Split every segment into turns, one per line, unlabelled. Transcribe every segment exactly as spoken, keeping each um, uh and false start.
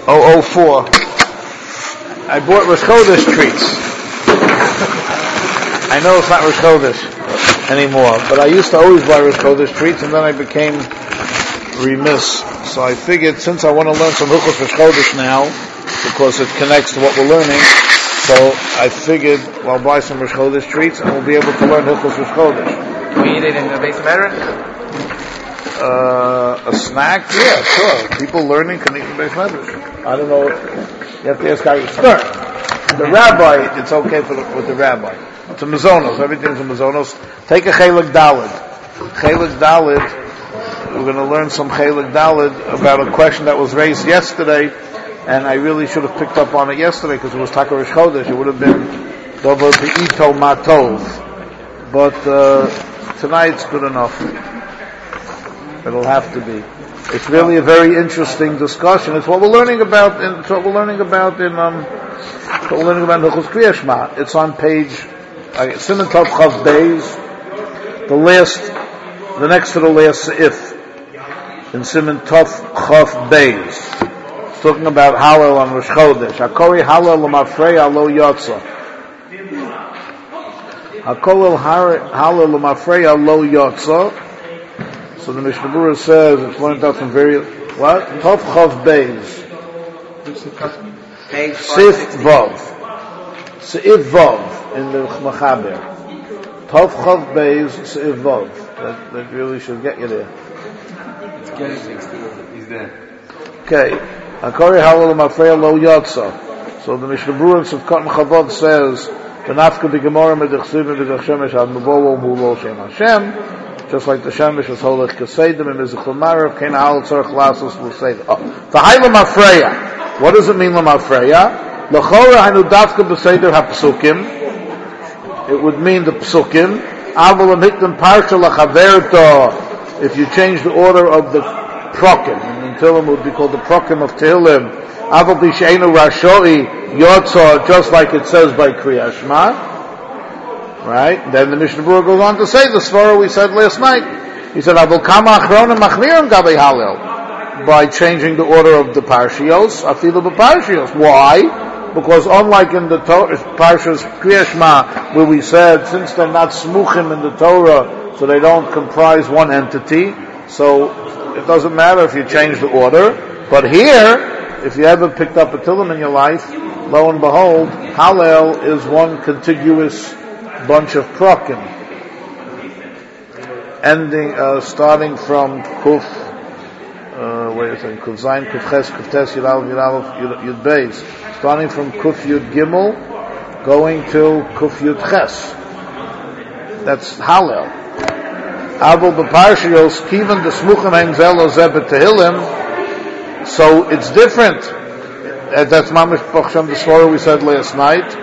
oh oh four. I bought Rosh Chodesh treats. I know it's not Rosh Chodesh anymore, but I used to always buy Rosh Chodesh treats, and then I became remiss. So I figured, since I want to learn some Hilchos Rosh Chodesh now, because it connects to what we're learning, so I figured well, I'll buy some Rosh Chodesh treats, and we'll be able to learn Hilchos Rosh Chodesh.
Can we eat it in the base matter?
Uh, a snack? Yeah, sure. People learning can eat in the base matter. I don't know. You have to ask how you start. The rabbi, it's okay for the, with the rabbi. It's a mazonos. Everything's a mazonos. Take a chelik dalid. Chelik dalid. We're going to learn some chelik dalid about a question that was raised yesterday, and I really should have picked up on it yesterday because it was Taka Rosh Chodesh. It would have been Dover Be'ito Matov. But uh, tonight's good enough. It'll have to be. It's really a very interesting discussion. It's what we're learning about. In, it's what we're learning about in. Um, what we're learning about in Hilchos Kriya Shema. It's on page uh, Siman Tov Chav Beis, the last, the next to the last seif in Siman Tov Chav Beis. It's talking about Hallel on Rosh Chodesh. Hakori Hallel l'mafreya lo yotza. Hakori Hallel l'mafreya lo yotza. So the Mishnah Berurah says it's learned out from very what? Tov Chav Beis. Sif Vav. Seif Vav in the Mechaber. Tov Chav Beis Seif Vav. That, that really should get you there.
He's there.
Okay. Hakori Hallel l'mafreya lo yotza. So the Mishnah Berurah in Sivkot Mechavot says V'nafka b'gemara medechsivim b'dech shemesh ad mevolo mulo shem Hashem. Just like the Shemesh was holech kasedim and Mizrach l'marav came out tzarich lasos l'seid. Oh, v'hai l'mafreya. What does it mean l'mafreya? L'chora hainu dafka b'seider ha'psukim. It would mean the psukim. Avol l'mikdem parsha l'chaverto. If you change the order of the prokim, and Tehillim would be called the prokim of Tehillim. Avol b'sheinu rashoi yotza, just like it says by Kriya Shema. Right? Then the Mishnah Berurah goes on to say the svara we said last night. He said, "Avol kama achronim machmirim gabei Hallel," by changing the order of the parshios, afilu b'parshios. Why? Because unlike in the Torah, parshas Kriya Shema, where we said since they're not smuchim in the Torah, so they don't comprise one entity, so it doesn't matter if you change the order. But here, if you ever picked up a Tehillim in your life, lo and behold, Hallel is one contiguous bunch of prokim, ending, uh, starting from Kuf, uh, wait a second, Kuf Zayin, Kuf Ches, Kuf Tes, Yud Aleph, Yud Aleph, Yud Beis, starting from Kuf Yud Gimel, going to Kuf Yud Ches. That's Hallel. Avol b'parshios, kivan the smuchim hein zelo zebet tehillim, so it's different. Uh, that's Mamish Pachsham, the svara we said last night.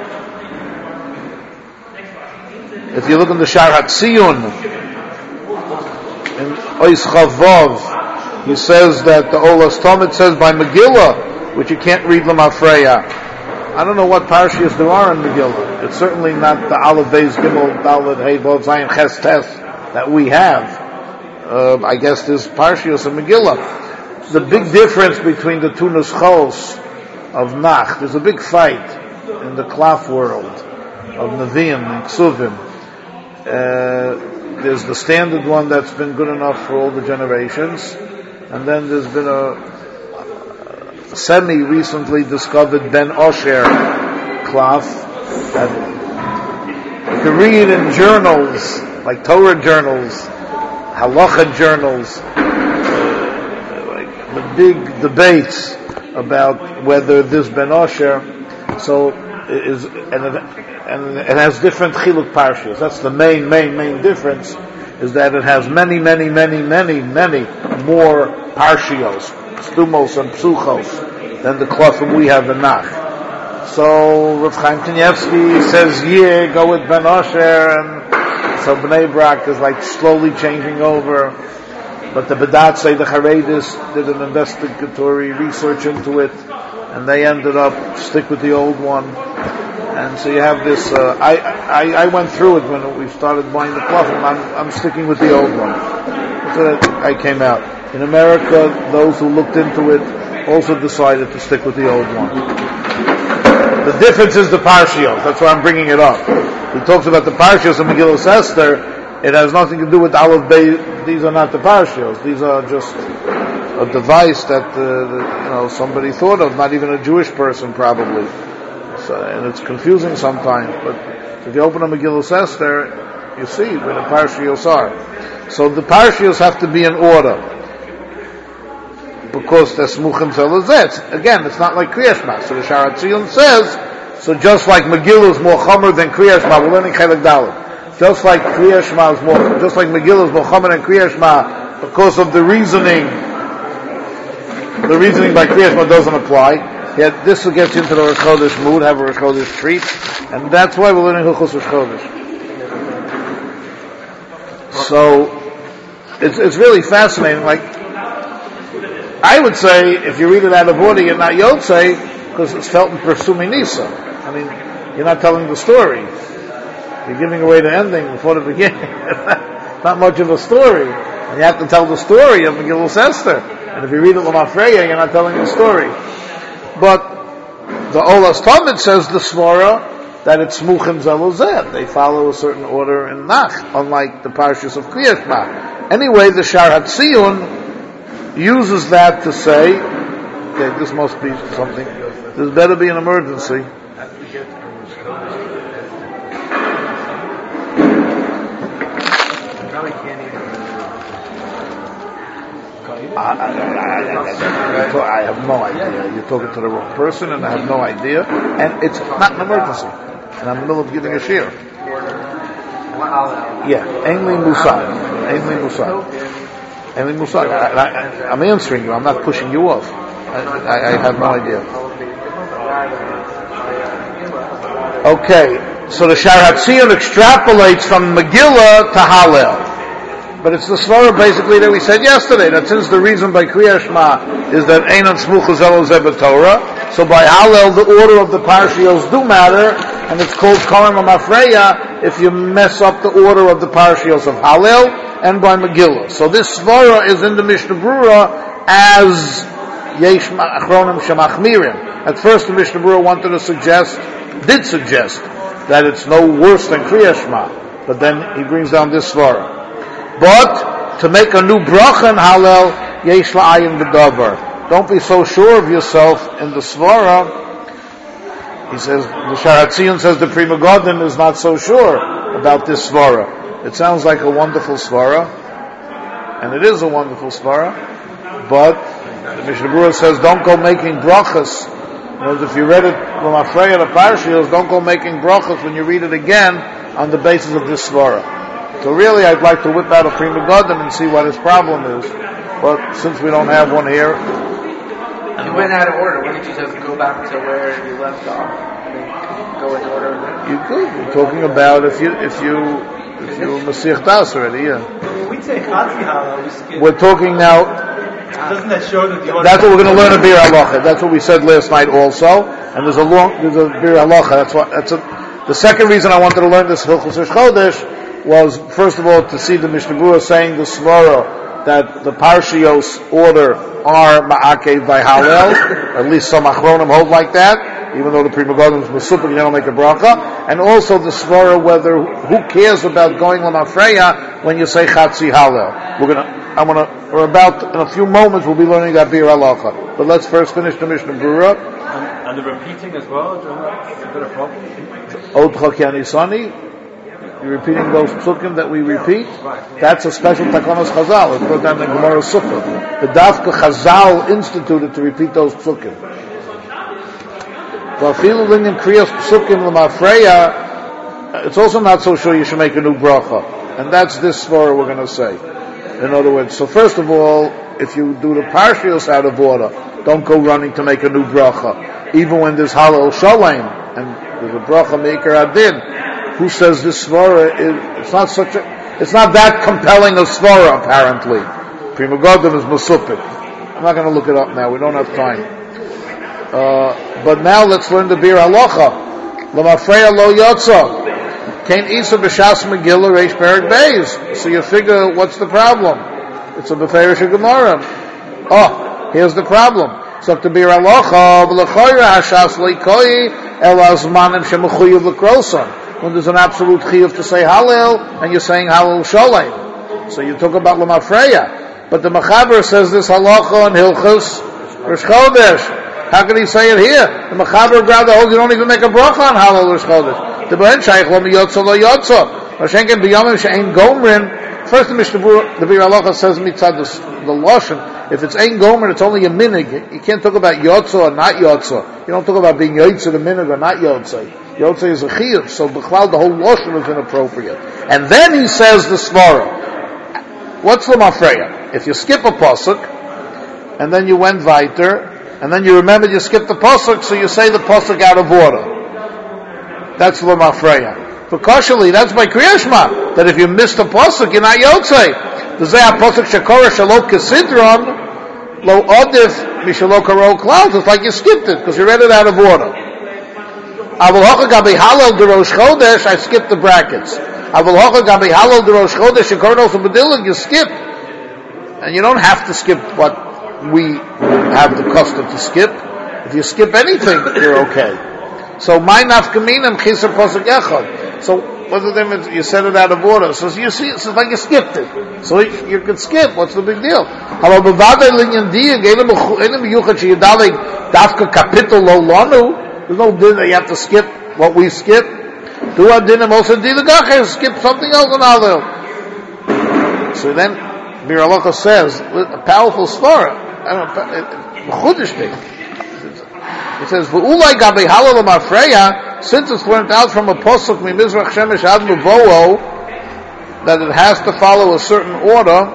If you look in the Shar HaTziyun, in Ois Chavav, he says that the Olas Talmud says by Megillah, which you can't read L'mafreya. I don't know what parshiyos there are in Megillah. It's certainly not the Aleph Beis Gimel Daled Hey Vav Zayin Ches Tes that we have. Uh, I guess there's parshiyos in Megillah. The big difference between the two nuschos of Nach, there's a big fight in the Klaf world of Nevi'im and Ksuvim. Uh, there's the standard one that's been good enough for all the generations, and then there's been a, a semi-recently discovered Ben Osher Klaf that you can read in journals, like Torah journals, Halacha journals, uh, like the big debates about whether this Ben Osher, so is, and it, and it has different chiluk parshas. That's the main, main, main difference, is that it has many, many, many, many, many more parshios, stumos and psuchos, than the klafim we have in Nach. So Rav Chaim Kanievsky says, yeah, go with Ben Osher, and so Bnei Brak is like slowly changing over. But the Bedat say the Haredis did an investigatory research into it, and they ended up stick with the old one. And so you have this. Uh, I, I I went through it when we started buying the klafim. I'm I'm sticking with the old one. So I came out in America. Those who looked into it also decided to stick with the old one. The difference is the Parshios. That's why I'm bringing it up. He talks about the Parshios of Megillah Esther. It has nothing to do with Aleph Bey. These are not the Parshios. These are just a device that, uh, that you know somebody thought of, not even a Jewish person probably. So, and it's confusing sometimes. But if you open a Megillah Esther, you see where the Parshios are. So the Parshios have to be in order, because they're smuchim zelazet. Again, it's not like Kriya Shema. So the Sha'ar HaTziyun says, so just like Megillah is more chomer than Kriya Shema, we're learning Chelek Dalet. Just like Kriya Shema is more, just like Megillah is more chomer than Kriya Shema, because of the reasoning, the reasoning by Kriya Shema doesn't apply. Yet this will get you into the Rosh Chodesh mood, have a Rosh Chodesh treat, and that's why we're learning Hilchos Rosh Chodesh. So, it's, it's really fascinating. Like, I would say, if you read it out of order, you're not Yotzei, because it's felt in Persumi Nisa. I mean, you're not telling the story. You're giving away the ending before the beginning. Not much of a story. And you have to tell the story of Megillah Esther. And if you read it L'Mafreya, you're not telling the story. But the Olas Talmud says the Svara that it's Smuchim Zelozeh. They follow a certain order in Nach, unlike the Parshas of Kriya Shema. Anyway, the Sha'ar HaTziyun uses that to say, okay, this must be something, this better be an emergency. I, I, I, I, I have no idea. You're talking to the wrong person, and I have no idea. And it's not an emergency. And I'm in the middle of giving a shir. Yeah, Ainli Musad. Ainli Musad. Ainli Musad. I, I, I'm answering you. I'm not pushing you off. I, I, I have no idea. Okay, so the Sha'ar HaTziyun extrapolates from Megillah to Hallel. But it's the svara basically that we said yesterday, that since the reason by Kriya Shema is that Einan Smucha Zelozeh b'Torah, so by Hallel the order of the Parshios do matter, and it's called Kohen L'Mafreya if you mess up the order of the Parshios of Hallel and by Megillah. So this svara is in the Mishnah Brura as Yesh Achronim Shemachmirim. At first the Mishnah Brura wanted to suggest, did suggest, that it's no worse than Kriya Shema, but then he brings down this svara. But to make a new bracha in Hallel, yesh la'ayin b'davar. Don't be so sure of yourself in the svara. He says, the Sha'ar HaTziyun says the Pri Megadim is not so sure about this svara. It sounds like a wonderful svara, and it is a wonderful svara, but the Mishnah Brura says don't go making brachas. You know, if you read it from Afreya the Parshios, don't go making brachas when you read it again on the basis of this svara. So really, I'd like to whip out a Pri Megadim and see what his problem is. But since we don't have one here,
you went out of order. Why didn't you just go back to where you left off? And go in order.
You could. We're talking about if you if you if you Masich Das already, yeah.
We say Chatzi Hallel.
We're talking now.
Doesn't that show that the
That's what we're going to learn in Bir Halacha. That's what we said last night also. And there's a long there's a Bir Halacha. That's what that's a, the second reason I wanted to learn this Hilchos Rosh Chodesh was, first of all, to see the Mishnah Brura saying the svara that the Parshios order are ma'akev by Hallel, at least some achronim hold like that, even though the Pri Megadim is mesupik, they don't make a bracha, and also the svara whether, who cares about going l'mafreya when you say chatzi Hallel. We're gonna, I'm gonna, we're about, in a few moments we'll be learning that Bir Halacha. But let's first finish the Mishnah Brura.
And, and the repeating as well, is a bit of a problem?
Odcha Kianisani. You're repeating those psukim that we repeat. That's a special takanos Chazal. It's brought down in Gemara Sukkah. The Dafka Chazal instituted to repeat those psukim. It's also not so sure you should make a new bracha, and that's this svara we're going to say. In other words, so first of all, if you do the Parshios out of order, don't go running to make a new bracha, even when there's Hallel Shalem and there's a bracha maker adin. Who says this svara is, it's not such a, it's not that compelling a svara apparently. Pri Megadim is masupik. I'm not going to look it up now, we don't have time. Uh, but now let's learn the Bir Halacha. L'mafreya lo yotza. Kain isa b'shas Megillah reish perek beis. So you figure, what's the problem? It's a beferish Gemara. Oh, here's the problem. So to be Ralocha, v'lechoyra hashas leikoi el azmanim shemechuyev l'kroson. When there's an absolute chiyuv to say Hallel, and you're saying Hallel Sholem. So you talk about Lamafreya. But the Mechaber says this halacha and Hilchus Rosh Chodesh. How can he say it here? The Mechaber grabed the whole, you don't even make a bracha on Hallel Rosh Chodesh. The Behen Shaykh Lo Miyotzo Lo Yotzo. Rashenken B'yomim She'ein Gomrin. First the Mishnah the Bir Halacha says mitzad the, the Lashon. If it's Ein Gomer, it's only a minig. You can't talk about Yotzo or not Yotzo. You don't talk about being Yotze the minig or not Yotze. Yotze is a chiyuv, so b'chlal the whole Lashon is inappropriate. And then he says the Svara. What's the Mafreya? If you skip a pasuk, and then you went weiter, and then you remembered you skipped the pasuk, so you say the pasuk out of order. That's the Mafreya. For Koshali, that's by Kriyashma, that if you missed a pasuk, you're not Yotze. The Zeh pasuk shakora shalot kesidron, lo odif mishalo karo clouds. It's like you skipped it, because you read it out of order. Avol hocha gabi halal de Rosh Chodesh, I skipped the brackets. Avol hocha gabi halal de Rosh Chodesh, shakora also bedilig, you skip. And you don't have to skip what we have the custom to skip. If you skip anything, you're okay. So, my nafkaminam chisar pasuk echad. So, what's the difference? You said it out of order. So, you see, it's like you skipped it. So, you, you can skip. What's the big deal? There's no din that you have to skip what we skip. Do our din also skip something else on other. So then, Bir Halacha says, a powerful svara, I don't know, it says, "V'ulai gabi halal mafreya," since it's learned out from a posuk mimizrach shemesh ad muvowo that it has to follow a certain order.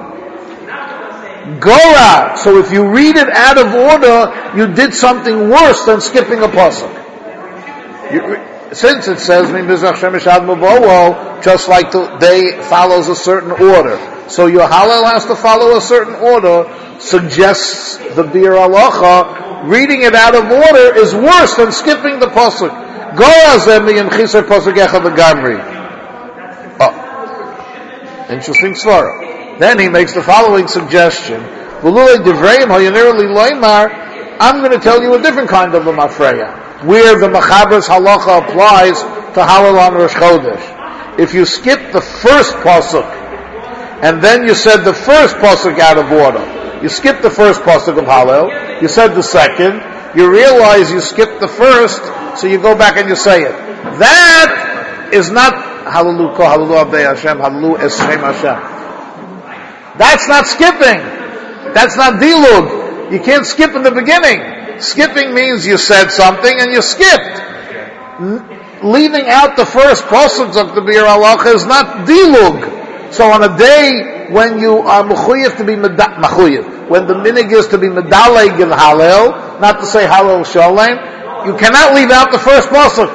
Gora. So if you read it out of order, you did something worse than skipping a posuk. You, since it says mimizrach shemesh ad muvowo, just like the day follows a certain order, so your halal has to follow a certain order. Suggests the Bir Halacha, reading it out of order is worse than skipping the pasuk. Go azemi and chisar pasuk echad legamri. Oh, interesting svara. Then he makes the following suggestion: V'lulei divreim hayanirli loymar. I'm going to tell you a different kind of a mafreya, where the Mechaber's halacha applies to halal on Rosh Chodesh. If you skip the first pasuk, and then you said the first pasuk out of order. You skipped the first pasuk of Hallel, you said the second, you realize you skipped the first, so you go back and you say it. That is not Hallelu Ko Hallelu Avdei Hashem, Hallelu Es Shem Hashem. That's not skipping. That's not dilug. You can't skip in the beginning. Skipping means you said something and you skipped. N- leaving out the first pasuk of the Bir Halacha is not dilug. So on a day when you are mechuyev to be mechuyev, when the minig is to be medaleg in Hallel, not to say Hallel Sholem, you cannot leave out the first pasuk.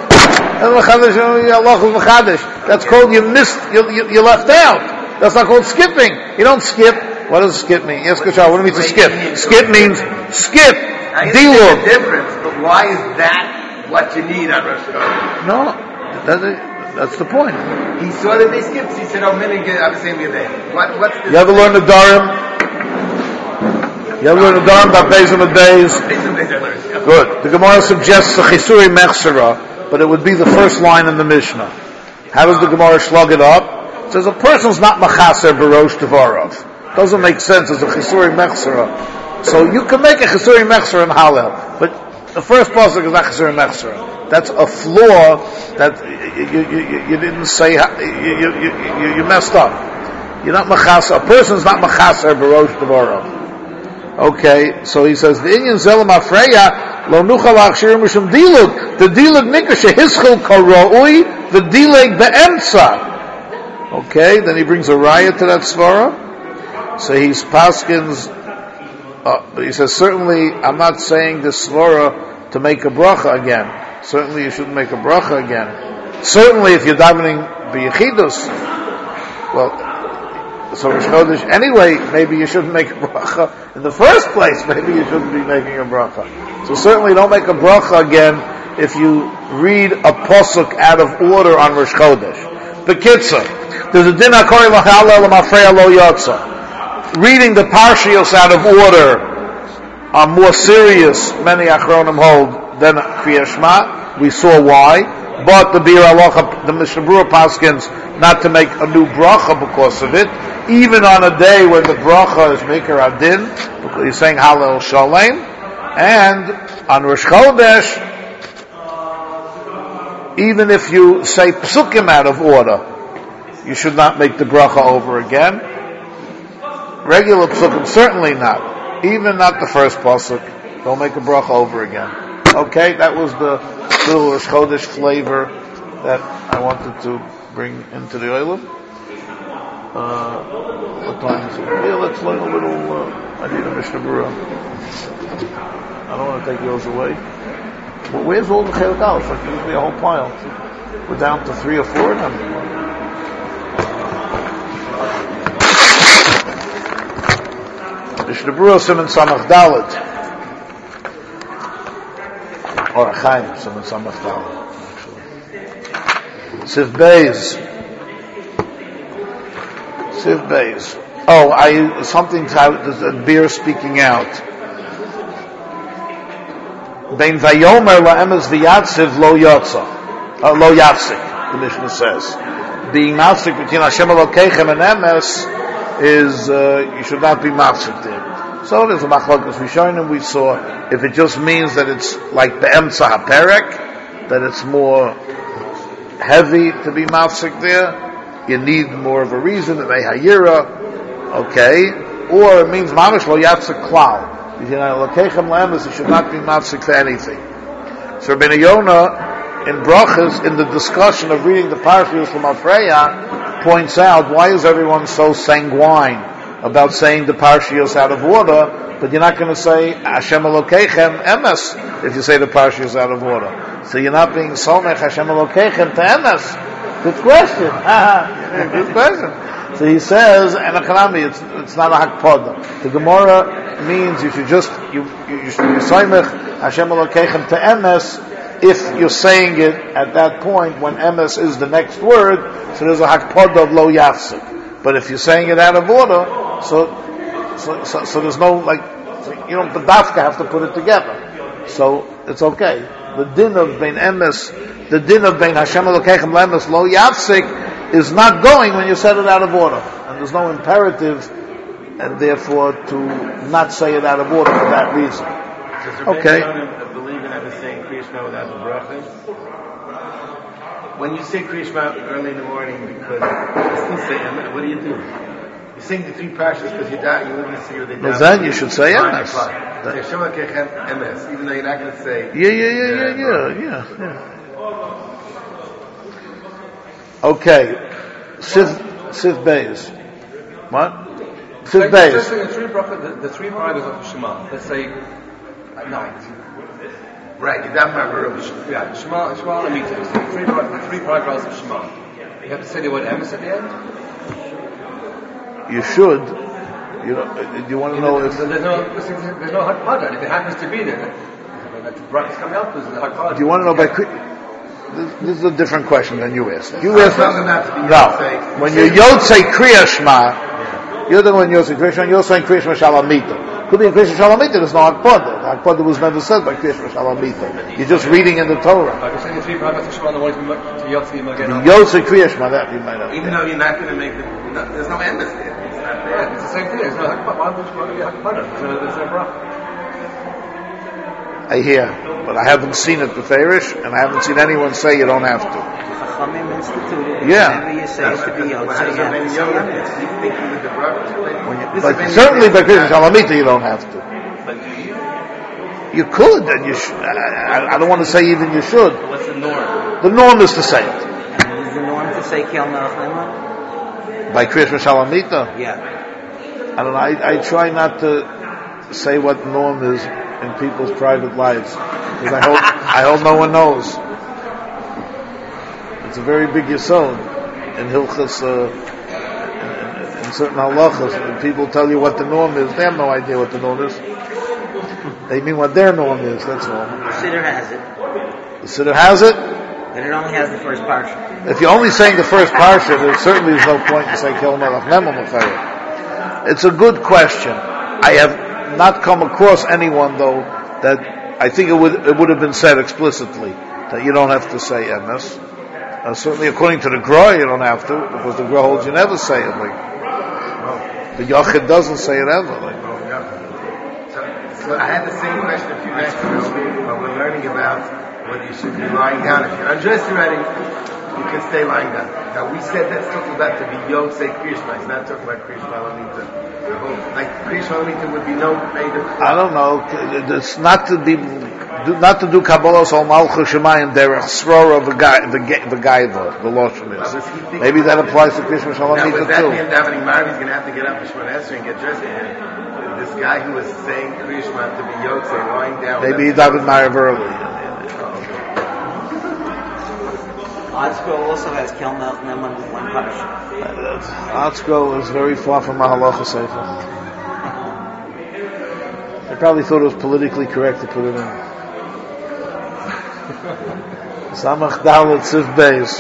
That's called you missed, you, you, you left out. That's not called skipping. You don't skip. What does skip mean? Yes, Kachar, what do it mean to skip? Skip means skip.
Deal difference, but why is that what you need on Rosh Hashanah?
No, that's, that's the point.
He saw that they skipped. He said, "Oh, minute, I'm the same day." What? What's this?
You ever learn the Darim? You ever learn the Darim about Bezim and Days? Good. The Gemara suggests a Chisuri Mechsera, but it would be the first line in the Mishnah. How does the Gemara slug it up? It says a person's not Machaser Barosh Tvarov. Doesn't make sense as a Chisuri Mechsera. So you can make a Chisuri Mechsera in Hallel, but the first pasuk is not Chisuri Mechsera. That's a flaw that you, you, you, you didn't say, you, you, you, you messed up. You're not Machaser. A person's not Machaser Barosh Tvarov. Okay, so he says the Inyan Zelam Afreya Lo Nuchal Achshir Mishum Dilug. The Dilug Nikra Shehischil Karoi. The Dileg Be'emtza. Okay, then he brings a raya to that svara. So he's paskins. Uh, he says certainly I'm not saying this svara to make a bracha again. Certainly you shouldn't make a bracha again. Certainly if you're davening b'yechidus, well. So Rosh Chodesh, anyway, maybe you shouldn't make a bracha in the first place. Maybe you shouldn't be making a bracha. So certainly don't make a bracha again if you read a pasuk out of order on Rosh Chodesh. B'kitzur, there's a din hakori l'chalel l'mafreya lo yotza. Reading the parshios out of order are more serious, many Achronim hold, than Kriya Shema. We saw why. But the Bir Halacha, the Mishnah Berurah paskins not to make a new bracha because of it. Even on a day when the bracha is Meker Adin, because he's saying Hallel Shalem. And on Rosh Chodesh, even if you say psukim out of order, you should not make the bracha over again. Regular psukim, certainly not. Even not the first pasuk. Don't make a bracha over again. Okay, that was the little Rosh Chodesh flavor that I wanted to bring into the Olam. Uh, what time is it? Yeah, let's learn a little, uh, I need a Mishnah Berurah. I don't want to take yours away. Well, where's all the Chelik Aleph? Like, usually a whole pile. We're down to three or four of them. Mishnah Berurah Siman Samach Dalet. Or Chaim Siman Samach Dalet, actually. Siv Beis. Siv Beis. Oh, I, something, there's a beer speaking out. Bein vayomer la'emes v'yatziv lo yotza. Uh, lo yafsik, the Mishnah says. Being mafsik between Hashem Elokeichem and emes is, uh, you should not be mafsik there. So there's a machlokes rishonim we saw. If it just means that it's like be'emtza haperek, that it's more heavy to be mafsik there, you need more of a reason, that may hayira, okay, or it means mamish lo yafsik klal. You should not be mafsik for anything. So Rabbeinu Yonah in Brachas, in the discussion of reading the Parashas from Afreya, points out why is everyone so sanguine about saying the Parashas out of order, but you're not going to say Hashem Elokeichem emes if you say the Parashas out of order. So you're not being somech Hashem Elokeichem to emes. Good question. Good question. So he says, and it's it's not a hakpada. The Gemara means you should just you you, you should be soymech Hashem Elokeichem to emes if you're saying it at that point when emes is the next word. So there's a hakpada of lo yafsik. But if you're saying it out of order, so so so, so there's no like you don't bedafka have to put it together. So it's okay. The din of bein emes, the din of bein Hashem Elokeichem lemes lo yafsik is not going when you said it out of order, and there's no imperative, and therefore to not say it out of order for that reason. Okay.
Believe in ever saying Kriya Shema without the bracha. When you say Kriya Shema early in the morning, because you still say emes, what do you do? You sing the three parshas because you die, you live in the city with the
Well, then you should say emes.
Hashem Elokeichem emes, even though you're not going to say.
Yeah, yeah, yeah, yeah, yeah, yeah. yeah. Okay, Siv Siv Beis. What? Siv Beis.
Let's say the three bracha, the, the three paragraphs of Shema. Let's say at night.
Right, you don't remember.
Yeah, Shema, Shema and Amita. So three, three paragraphs of Shema. You have to say the word emes at the end.
You should. You know, do you want to know if
there's no there's no hakpada, and if it happens to be there, the bracha's coming up. There's a hakpada.
Do you want to know by? This, this is a different question than you asked. You asked no. When you Yotzei Kriya Shema, you're the one Yotzei Kriya Shema. You're saying Kriya Shema Shalamita. Could be in Kriya Shema Shalamita. There's no hakpada. The hakpada was never said by Kriya Shema Shalamita. You're just reading in the Torah.
Like you're saying the three paragraphs of Shema in the morning to Yotzei again.
Yotzei Kriya Shema. That you might have.
Even
yeah.
though you're not going to make the, no, there's no emes there. It's not there.
Yeah, it's the same thing. There's no hakpada. Why would you be hakpada? There's no bracha.
I hear, but I haven't seen it beferish, and I haven't seen anyone say you don't have to.
Chachamim instituted.
Yeah.
Whenever you say it to be Yotzei, you have to say
But certainly by Kriya Shalamita you don't have to. You could, and you should. I, I don't want to say even you should.
What's the norm?
The norm is to say it.
And is the norm to say Kel Melech
By Kriya Shalamita?
Yeah.
I don't know, I, I try not to say what norm is in people's private lives, because I hope I hope no one knows. It's a very big yesod in Hilchas, uh, in, in certain halachas. When people tell you what the norm is, they have no idea what the norm is. They mean what their norm is. That's all.
The Siddur has it.
The Siddur has it.
But it only has the first parsha.
If you're only saying the first parsha, there certainly is no point to say Kel Melech Mem Mechayah. It's a good question. I have not come across anyone though that I think it would it would have been said explicitly that you don't have to say emes. Uh, certainly, according to the Gra, you don't have to because the Gra holds you never say it. Like the Yochid doesn't say it ever. Like.
So, so I had the same question a few minutes ago, but we're learning about whether you should be lying down. If you're undressed already, you can stay lying down. Now we said that's talking about to be Yom say Kriyishma. It's not talking about Kriyishma Lamita. Like Kriyishma Lamita would be no made of.
I don't know. It's not to be, not to do Kabbalah Sol Malchus Shemayim Derech Srora the guy, the the guy, the the Lashon is. Maybe that applies to Kriyishma Shalom
Now,
Mita
with that
too.
being davening Marv, he's going to have to get up for Shemon Esrei and get dressed again. This guy who was saying Kriyishma to be Yom say lying down.
Maybe he davened Ma'ariv early.
Otzko also has Kelmelch Neman with one parsha.
Otzko is very far from Mahalacha Sefer. They probably thought it was politically correct to put it in. Samach Dalet Sif Beis.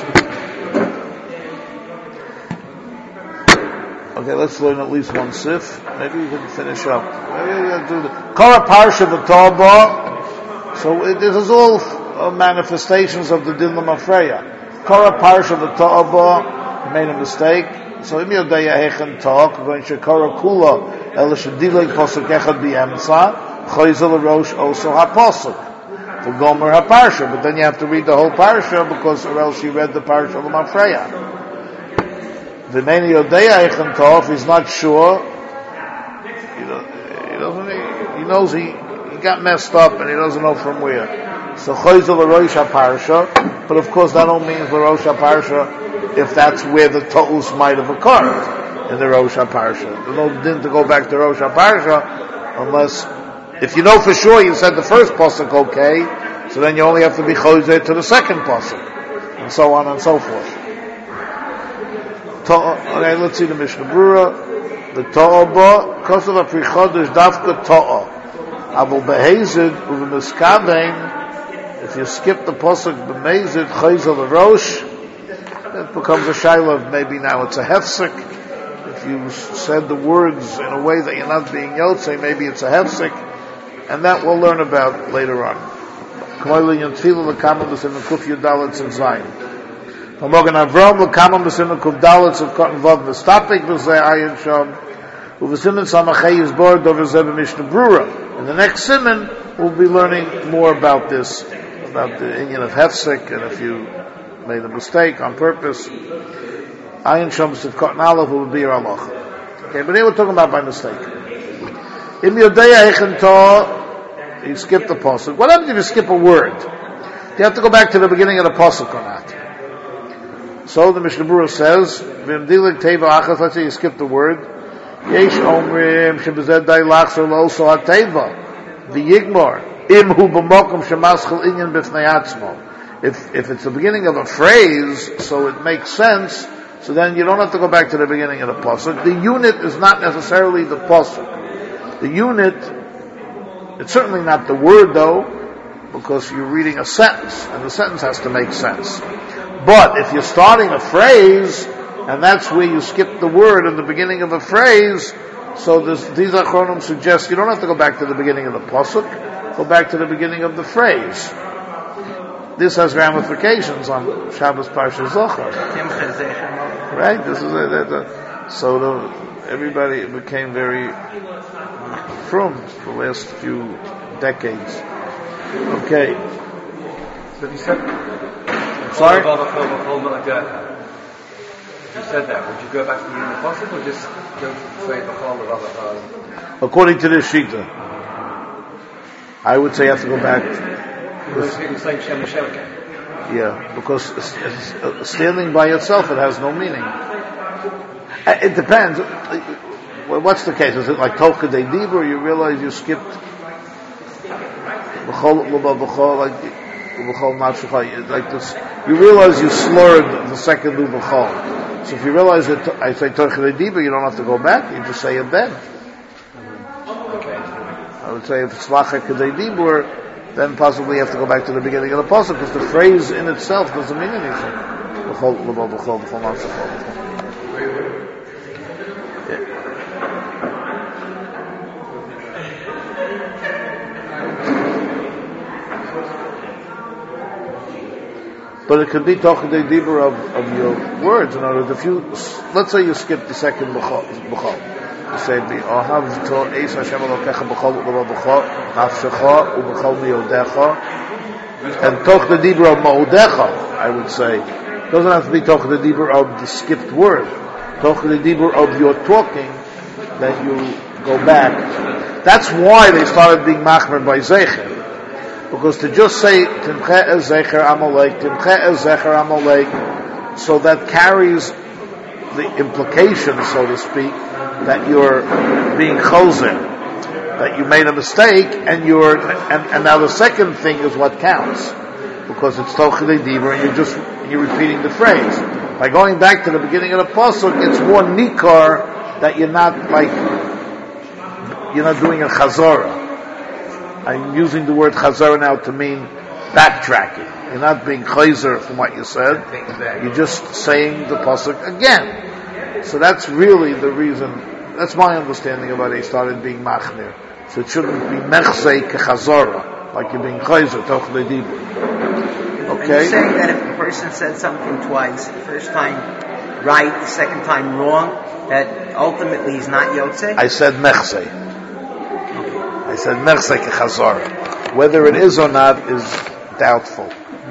Okay, let's learn at least one Sif. Maybe we can finish up. Maybe we can do the Korah Parsha V'Torba. So it, this is all uh, manifestations of the Din L'Mafreya. Korah Parsha V'Torba made a mistake. So im Yodeya Hechen talk when Shekora Kula El Shedileg Posuk Echad B'Yemsa Choyzel Rosh also HaPosuk the Gomer HaParsha, but then you have to read the whole Parsha because or else you read the Parsha L'Mafreya. The Meni Yodeya Hechen talk he's not sure. He doesn't. He, doesn't, he knows he he got messed up and he doesn't know from where. So Choyzel Rosh HaParsha, but of course that don't mean the Rosh HaParsha if that's where the To'us might have occurred in the Rosh HaParsha. There's no din to go back to Rosh HaParsha unless, if you know for sure you said the first Pasuk okay, so then you only have to be Choyzer to the second Pasuk, and so on and so forth. Okay, let's see the Mishnah Brura. The To'aba, Kosav HaPrichodesh Dafka To'a. Abel Behezid, Uvemiskavein, if you skip the Pasuk B'mezid, Choyzer L'Rosh, it becomes a shayla of maybe now it's a hefsek. If you said the words in a way that you're not being yotzei, maybe it's a hefsek, and that we'll learn about later on. K'moyli yantfilu l'kamam b'sim kuf yudalets and zayin. V'mogen Avram l'kamam b'sim kuf dalets of cotton vav v'stapik b'zei ayin sham u'v'simen samachay yizbor dover zeh b'mishnah brura. In the next siman, we'll be learning more about this, about the inyan of hefsek, and if you made a mistake on purpose, Ayin Shams of Cotton Aleph will be your Allah. Okay, but they were talking about by mistake. Im Yodeya Hechen Ta, you skip the pasuk. What happens if you skip a word? Do you have to go back to the beginning of the pasuk or not? So the Mishnah Berurah says, V'im Dilik Teva Achas, let's say you skip the word. Yesh Omrim Shebezed Dai Lachzer Lo So HaTeva V'Yigmor Im Hu B'Mokum Shemaschel Inyan B'Fnei Atzmo. If if it's the beginning of a phrase, so it makes sense, so then you don't have to go back to the beginning of the pasuk. The unit is not necessarily the pasuk. The unit, it's certainly not the word though, because you're reading a sentence, and the sentence has to make sense. But if you're starting a phrase, and that's where you skip the word in the beginning of a phrase, so this, these achronim suggest you don't have to go back to the beginning of the pasuk, go back to the beginning of the phrase. This has ramifications on Shabbos Parsha Zohar. Right? This is a, a, a, so the, everybody became very frum the last few decades. Okay.
So you said,
sorry?
If you said that, would you go back to the beginning of the pasuk or just go say B'chol L'Rabachal?
According to this Shita, I would say you have to go back. Yeah, because standing by itself, it has no meaning. It depends. What's the case? Is it like Tocha de Dibur? You realize you skipped like this. You realize you slurred the second Lubachol. So if you realize that I say Tocha de Dibur, you don't have to go back. You just say it then. I would say if it's Lacha de Dibur, then possibly you have to go back to the beginning of the pasuk because the phrase in itself doesn't mean anything. Yeah. but it could be talking the deeper of, of your words. In other words, if you, let's say you skip the second b'chol, you say, "Ohav to Eis Hashem Elokecha b'chol u'levavecha nafshecha u'b'chol miyodecha," and talk the deeper of ma'odecha, I would say. It doesn't have to be talking the deeper of the skipped word. Talking the deeper of your talking, that you go back. That's why they started being machmer by Zecher. Because to just say, Timche ez Zecher Amalek, Timche ez Zecher Amalek, so that carries the implication, so to speak, that you're being choser, that you made a mistake, and you're, and, and now the second thing is what counts. Because it's Tochidei Dibur, and you're just, you're repeating the phrase. By going back to the beginning of the pasuk, it's more nikar that you're not like, you're not doing a chazorah. I'm using the word chazorah now to mean backtracking. You're not being chazer from what you said. You're just saying the pasuk again. So that's really the reason, that's my understanding of why they started being machmir. So it shouldn't be mechzei kechazorah, like you're being chazer, tochlei dibur. Okay.
And you're saying that if a person said something twice, the first time right, the second time wrong, that ultimately he's not Yotzei?
I said mechzei. I said mechzei kechazorah. Whether it is or not is doubtful.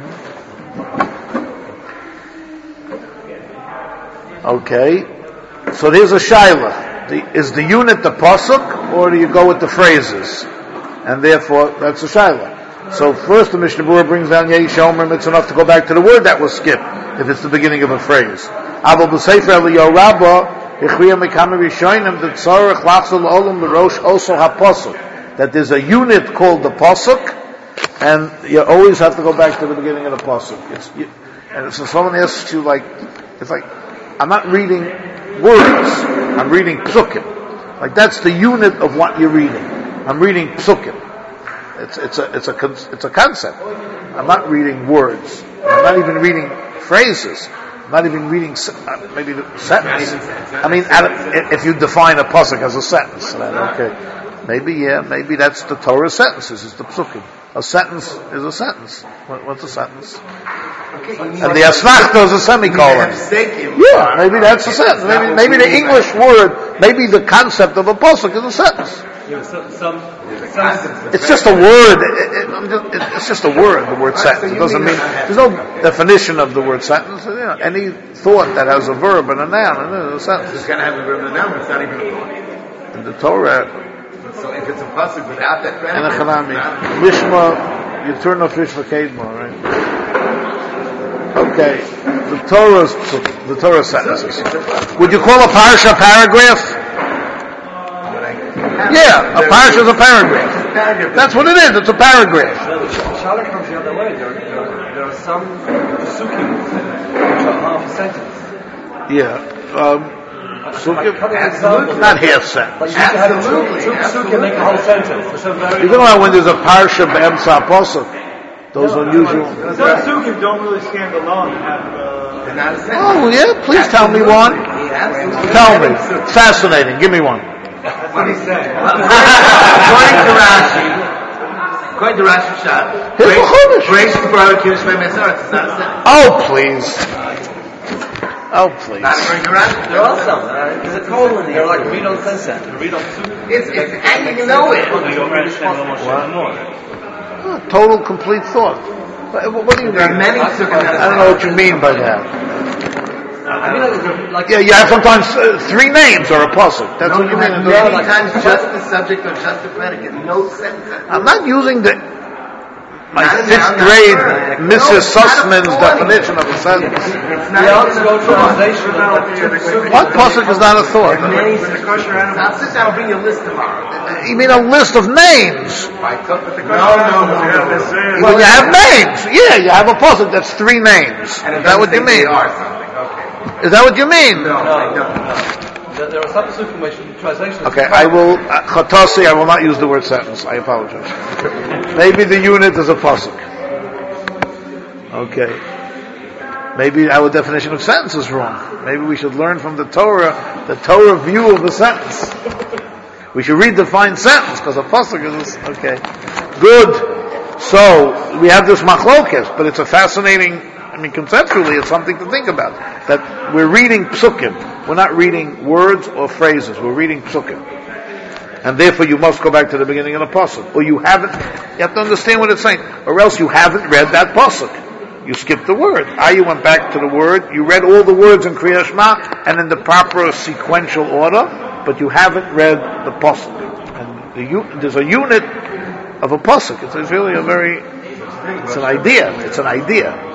Okay. So there's a shaila. The, is the unit the pasuk, or do you go with the phrases? And therefore, that's a shaila. So first the Mishnah Berurah brings down Yesh Omer, it's enough to go back to the word that was skipped, if it's the beginning of a phrase. Abel b'sefer Eliyahu Rabbah, Ichriya mekama rishonim, the tzorech lachzol olam l'rosh also ha-pasuk. That there's a unit called the pasuk, and you always have to go back to the beginning of the pasuk. It's, you, and so someone asks you like, it's like, I'm not reading words, I'm reading psukim. Like that's the unit of what you're reading. I'm reading psukim. It's, it's a, it's a, it's a concept. I'm not reading words. I'm not even reading phrases. I'm not even reading, uh, maybe the sentence. I mean, if you define a pasuk as a sentence, then okay. Maybe, yeah, maybe that's the Torah sentences, it's the psukim. A sentence is a sentence. What, what's a sentence?
Okay,
and the asmachta is a semicolon. Yeah, maybe that's a sentence. Maybe, maybe the English word, maybe the concept of a pasuk is a sentence.
Yeah, some, some,
it's just a word. It, it, it, it's just a word. The word sentence. It doesn't mean there's no definition of the word sentence. You know, any thought that has a verb and a noun and a sentence.
It's going to have a verb and a noun, but it's not even a thought.
In the Torah.
So if it's a pasuk without that
And a chanami, lishma, you turn off lishma kedma, right? Okay, the Torah's the Torah sentences. Would you call a parasha a paragraph? Yeah, a parasha is a paragraph. That's what it is. It's a paragraph.
The Shaila comes the other way. There, there, there are some psukim which are half a sentence.
Yeah. Um, Psukim,
absolutely.
not half sentence.
But you have to have two, two psukim make a whole sentence. So very
you know when there's a parsha b'emsa pasuk, those
no,
unusual.
Some psukim don't really stand alone. Have, uh,
They're not a sentence.
Oh yeah, please tell me one. Tell me. Fascinating. Give me one.
That's what he's saying.
According to Rashi, according to Rashi Pshat, grace to barbecue is my mesorah. It's not a sentence.
Oh please. Oh please.
Not according to Rashi.
There are some. Uh, there's a colon there.
They're like read on sentence. Read on psukim.
It's, it's, and you know it.
You don't understand almost more.
Oh, total, complete thought. What, what do you
There
mean?
are many psukim.
I don't know what you mean by that.
I mean, like,
Yeah, you have sometimes uh, three names or a pasuk. That's
No,
what
you
you mean.
have
It
many
doesn't-
times just the subject or just the predicate. No sentence.
I'm not using the my
Not a
fifth
noun, not a
grade
verb. No,
Missus
it's not a
Sussman's
thought.
definition of a sentence.
It's
the
not
article translation of like two psukim.
What pasuk is not a thought?
Many Now sit down and bring your list tomorrow.
You mean a list of names?
No, no, no.
When you have names, yeah, you have a pasuk that's three names.
And it
Is that what
doesn't
you
say
mean?
they are something. Okay.
Is that what you mean?
No,
No,
I
no,
don't.
no. There, there are some psukim which in translation.
Okay, I will, uh, Chatasi, I will not use the word sentence. I apologize. Maybe the unit is a pasuk. Okay. Maybe our definition of sentence is wrong. Maybe we should learn from the Torah, the Torah view of the sentence. We should redefine sentence, because a pasuk is, okay. Good. So, we have this machlokes, but it's a fascinating I mean, conceptually, it's something to think about. That we're reading psukim. We're not reading words or phrases. We're reading psukim. And therefore you must go back to the beginning of the pasuk. Or you haven't, you have to understand what it's saying. Or else you haven't read that pasuk. You skipped the word. Ah, you went back to the word. You read all the words in Kriya Shema and in the proper sequential order, but you haven't read the pasuk. And the, there's a unit of a pasuk. It's, it's really a very, it's an idea. It's an idea.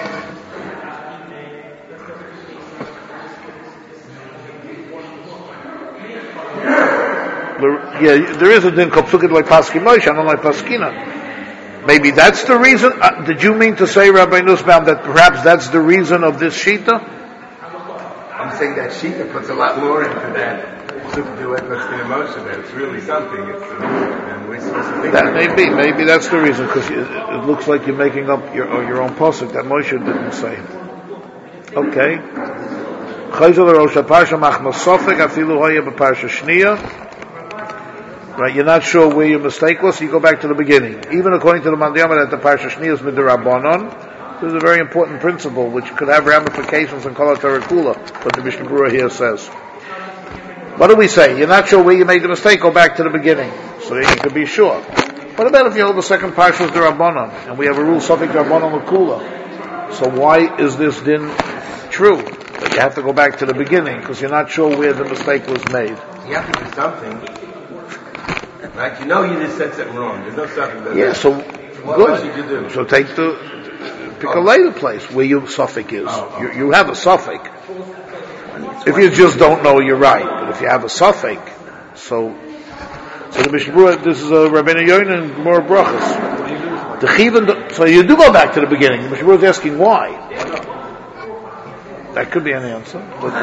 Yeah, there is a din called psukim like Paski Moshe, and not like Paskina. Maybe that's the reason. Uh, did you mean to say, Rabbi Nussbaum, that perhaps that's the reason of this shita?
I'm saying that shita puts a lot more into that psukim like Paskina Moshe. That it's really something. It's, uh, and we're supposed to think
that may be. Maybe that's the reason, because it, it looks like you're making up your or your own pasuk that Moshe didn't say. Okay. Chayzel Rosh Parsha Machmas Sofek Afilu Hoya B'Parsha Shniya. Right, you're not sure where your mistake was, so you go back to the beginning. Even according to the Mandiyama that the Parsha Shniya is Midrabanon, this is a very important principle which could have ramifications in Kol HaTorah Kula, what the Mishnah Berurah here says. What do we say? You're not sure where you made the mistake, go back to the beginning, so you can be sure. What about if you hold the second Parsha is Dirabanon, and we have a rule Sofek Dirabanon L'Kula? So why is this din true? But you have to go back to the beginning, because you're not sure where the mistake was made.
You have to do something. Right? You know you just said something wrong. There's no something that
Yeah, so
what,
good.
what should you do?
So take the pick oh. a later place where your suffix is.
Oh, oh.
You, you have a suffix. If you just don't know, you're right. But if you have a suffix, so so the Mishnah Berurah, this is a Rabbeinu Yoina and Gemara Brachos. The Chivin, so you do go back to the beginning. The Mishnah Berurah is asking why. That could be an answer. But,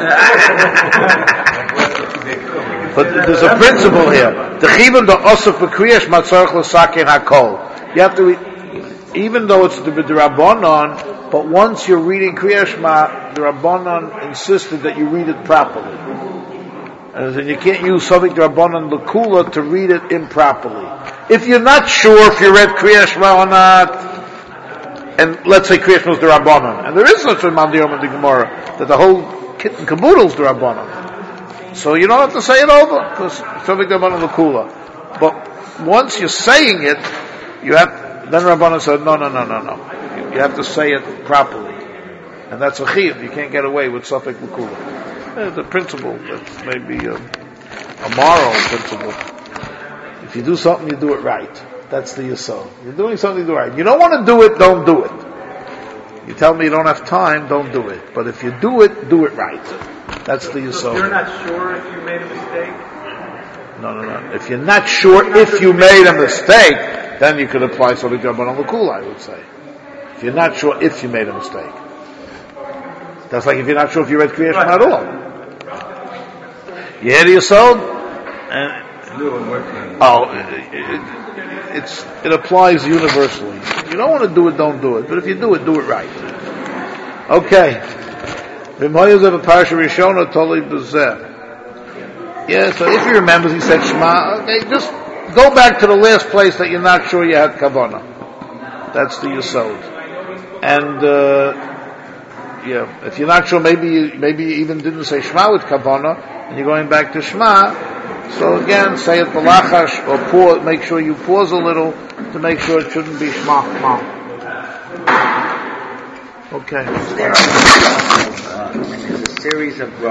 but there's a principle here. The chivin the osuk b'kriyash matzarich l'sakin hakol. You have to, even though it's the Rabbanon, but once you're reading Kriya Shema, the Rabbanon insisted that you read it properly. And then you can't use Sofek Rabbanon L'Kula to read it improperly. If you're not sure if you read Kriya Shema or not, and let's say Kriya Shema is the Rabbanon, and there is such a Mandiyom in the Gemara that the whole kit and caboodle is the Rabbanon. So you don't have to say it over, because Sofek Rabbanon L'Kula. But once you're saying it, you have, then Rabbanon said, no, no, no, no, no. You, you have to say it properly. And that's a chiyuv. You can't get away with Sofek L'Kula. It's a principle, that's maybe a, a moral principle. If you do something, you do it right. That's the yisod. You're doing something, you do it right. You don't want to do it, don't do it. You tell me you don't have time, don't do it. But if you do it, do it right. That's the yisod.
So if you're not sure if you made a mistake?
No, no, no. If you're not sure if you made a mistake, then you could apply Sofek Rabbanon L'Kula, I would say. If you're not sure if you made a mistake. That's like if you're not sure if you read Kriya Shema at all. You hear the yisod? And oh, it, it, it's it applies universally. You don't want to do it, don't do it. But if you do it, do it right. Okay. Yeah, so if he remembers, he said Shema. Okay, just go back to the last place that you're not sure you had kavanah. That's the yisod. And uh, yeah, if you're not sure, maybe you, maybe you even didn't say Shema with kavanah, and you're going back to Shema. So again, say it b'lachash, or pause, make sure you pause a little to make sure it shouldn't be Shema. Okay.
There are uh, a series of